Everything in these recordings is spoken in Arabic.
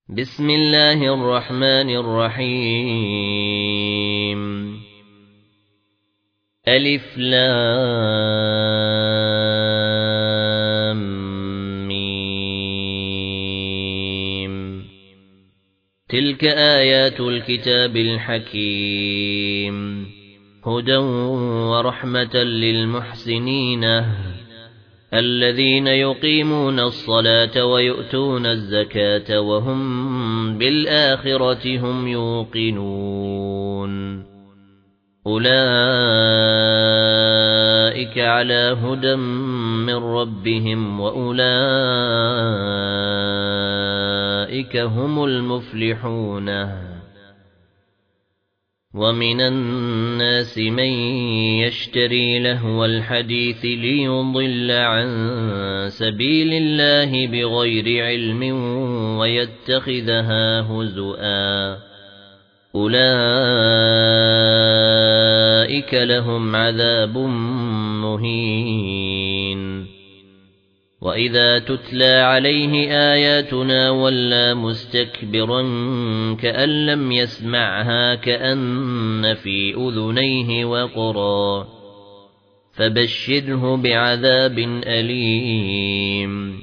بسم الله الرحمن الرحيم ألف لام ميم تلك آيات الكتاب الحكيم هدى ورحمة للمحسنين الذين يقيمون الصلاة ويؤتون الزكاة وهم بالآخرة هم يوقنون أولئك على هدى من ربهم وأولئك هم المفلحون ومن الناس من يشتري لهو الحديث ليضل عن سبيل الله بغير علم ويتخذها هزؤا أولئك لهم عذاب مهين وإذا تتلى عليه آياتنا ولى مستكبرا كأن لم يسمعها كأن في أذنيه وقرا فبشره بعذاب أليم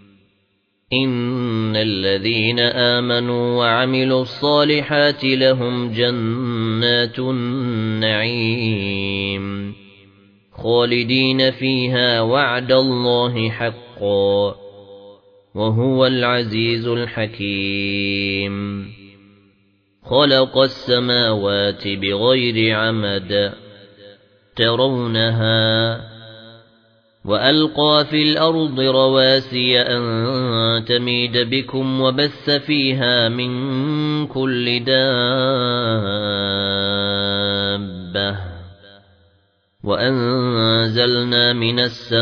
إن الذين آمنوا وعملوا الصالحات لهم جنات النعيم خالدين فيها وعد الله حقا وهو العزيز الحكيم خلق السماوات بغير عمد ترونها وألقى في الأرض رواسي أن تميد بكم وبث فيها من كل دابة وأنزلنا من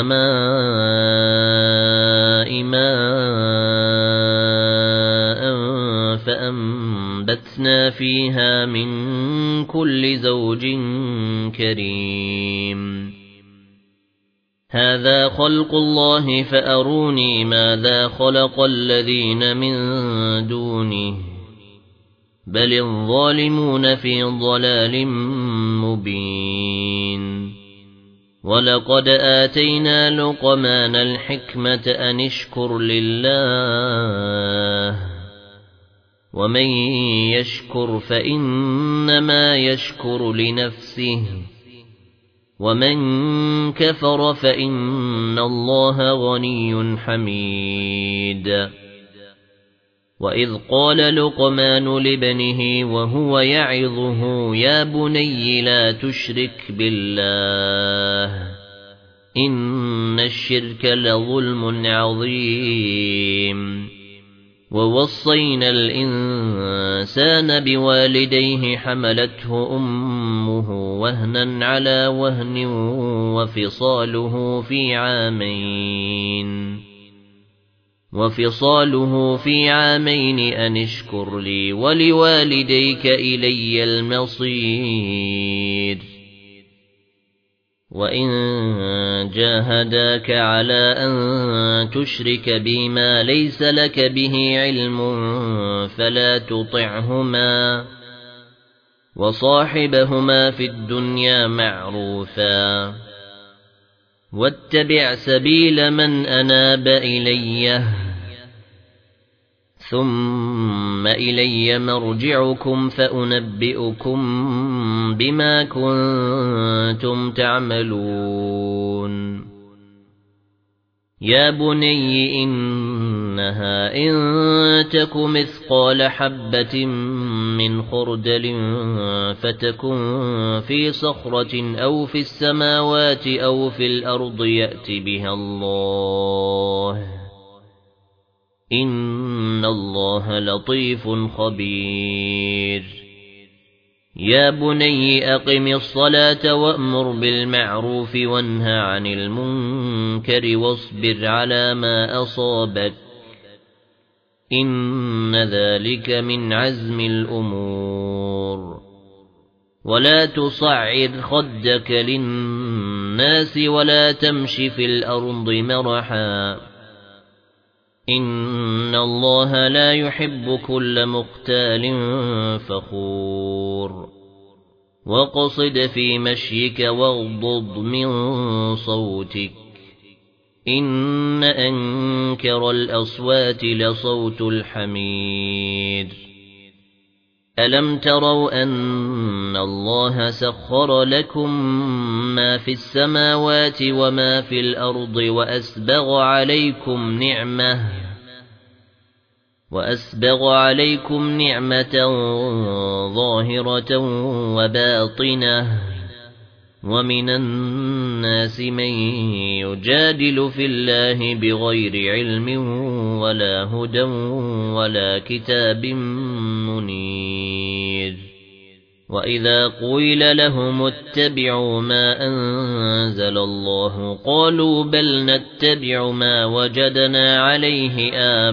السماء ماء فأنبتنا فيها من كل زوج كريم هذا خلق الله فأروني ماذا خلق الذين من دونه بل الظالمون في ضلال مبين ولقد آتينا لقمان الحكمة أن اشكر لله ومن يشكر فإنما يشكر لنفسه ومن كفر فإن الله غني حميد وإذ قال لقمان لابنه وهو يعظه يا بني لا تشرك بالله إن الشرك لظلم عظيم ووصينا الإنسان بوالديه حملته أمه وهنا على وهن وفصاله في عامين أن اشكر لي ولوالديك إلي المصير وإن جاهداك على أن تشرك بي ما ليس لك به علم فلا تطعهما وصاحبهما في الدنيا معروفا واتبع سبيل من أناب إليه ثم إلي مرجعكم فأنبئكم بما كنتم تعملون يا بني إنها إن تك مثقال حبة من خردل فتكن في صخرة أو في السماوات أو في الأرض يأت بها الله إن الله لطيف خبير يا بني أقم الصلاة وأمر بالمعروف وانهى عن المنكر واصبر على ما أصابك إن ذلك من عزم الأمور ولا تصعر خدك للناس ولا تمش في الأرض مرحا إن الله لا يحب كل مختال فخور وقصد في مشيك واغضض من صوتك إن أنكر الأصوات لصوت الحمير ألم تروا أن الله سخر لكم ما في السماوات وما في الأرض وأسبغ عليكم نعمة ظاهرة وباطنة ومن الناس من يجادل في الله بغير علم ولا هدى ولا كتاب منير وإذا قيل لهم اتبعوا ما أنزل الله قالوا بل نتبع ما وجدنا عليه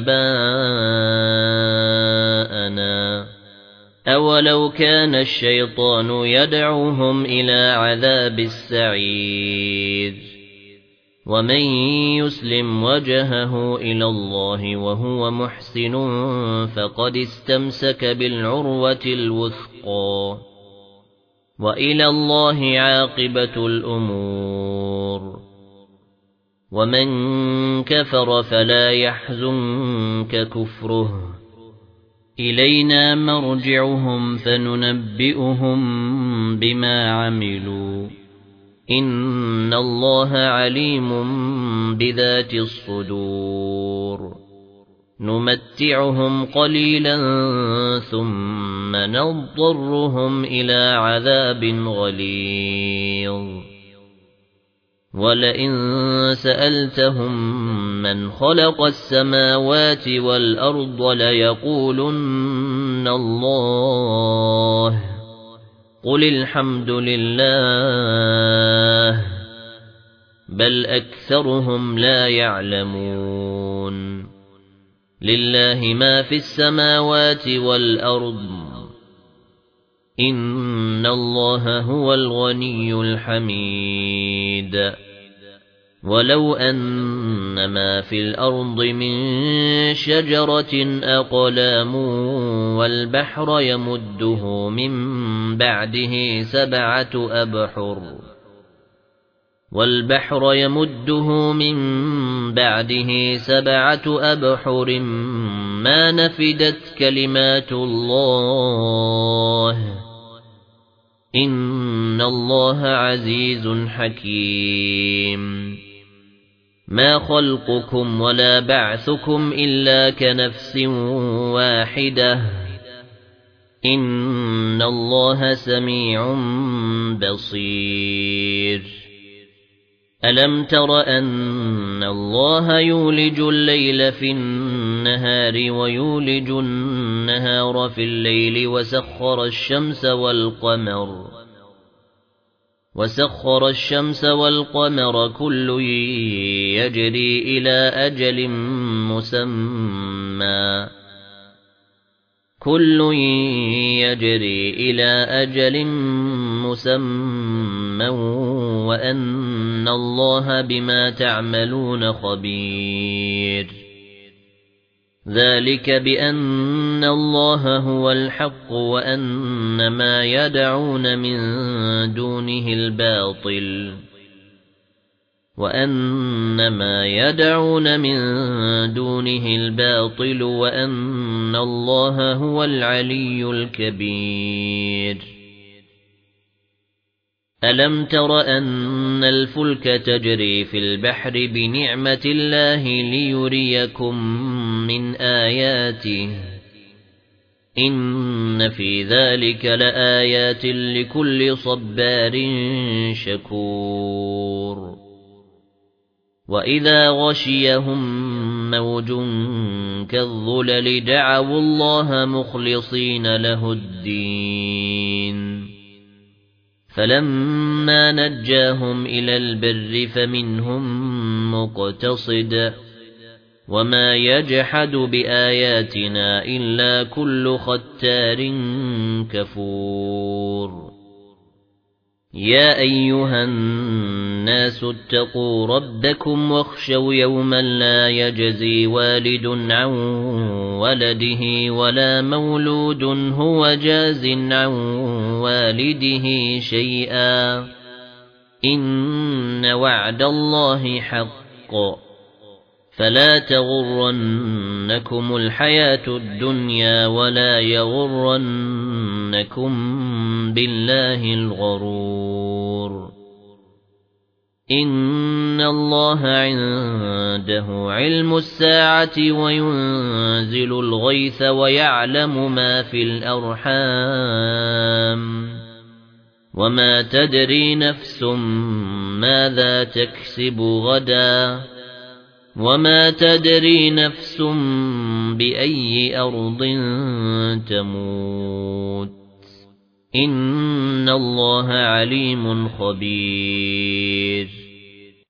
آباءنا أولو كان الشيطان يدعوهم إلى عذاب السعير ومن يسلم وجهه إلى الله وهو محسن فقد استمسك بالعروة الوثقى وإلى الله عاقبة الأمور ومن كفر فلا يحزنك كفره إلينا مرجعهم فننبئهم بما عملوا إن الله عليم بذات الصدور نمتعهم قليلا ثم نضطرهم إلى عذاب غليظ ولئن سألتهم من خلق السماوات والأرض ليقولن الله قل الحمد لله بل أكثرهم لا يعلمون لله ما في السماوات والأرض إن الله هو الغني الحميد ولو أن ما في الأرض من شجرة أقلام والبحر يمده من بعده سبعة أبحر ما نفدت كلمات الله إن الله عزيز حكيم ما خلقكم ولا بعثكم إلا كنفس واحدة إن الله سميع بصير ألم تر أن الله يولج الليل في النهار ويولج النهار في الليل وسخر الشمس والقمر كل يجري إلى أجل مسمى وأن الله بما تعملون خبير ذلك بأن الله هو الحق وأن ما يدعون من دونه الباطل وأن الله هو العلي الكبير ألم تر أن الفلك تجري في البحر بنعمة الله ليريكم من آياته إن في ذلك لآيات لكل صبار شكور وإذا غشيهم موج كالظلل دعوا الله مخلصين له الدين فلما نجاهم إلى البر فمنهم مقتصد وما يجحد بآياتنا إلا كل ختار كفور يا أيها الناس اتقوا ربكم واخشوا يوما لا يجزي والد عن ولده ولا مولود هو جاز عن والده شيئا إن وعد الله حق فلا تغرنكم الحياة الدنيا ولا يغرنكم بالله الغرور إن الله عنده علم الساعة وينزل الغيث ويعلم ما في الأرحام وما تدري نفس ماذا تكسب غدا وما تدري نفس بأي أرض تموت إن الله عليم خبير